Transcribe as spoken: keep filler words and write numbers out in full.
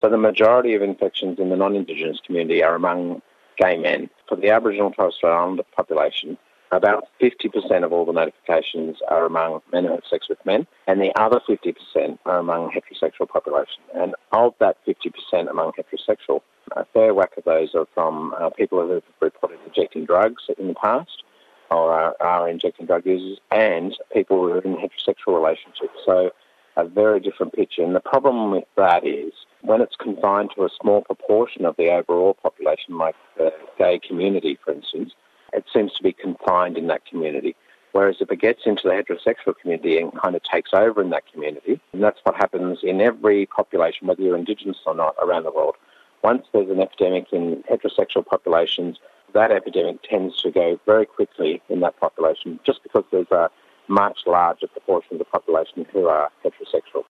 So the majority of infections in the non-Indigenous community are among gay men. For the Aboriginal and Torres Strait Islander population, about fifty percent of all the notifications are among men who have sex with men, and the other fifty percent are among heterosexual population. And of that fifty percent among heterosexual, a fair whack of those are from uh, people who have reported injecting drugs in the past or are, are injecting drug users, and people who are in heterosexual relationships. So a very different picture. And the problem with that is when it's confined to a small proportion of the overall population, like the gay community, for instance, it seems to be confined in that community. Whereas if it gets into the heterosexual community and kind of takes over in that community, and that's what happens in every population, whether you're Indigenous or not, around the world. Once there's an epidemic in heterosexual populations, that epidemic tends to go very quickly in that population, just because there's a much larger proportion of the population who are heterosexual.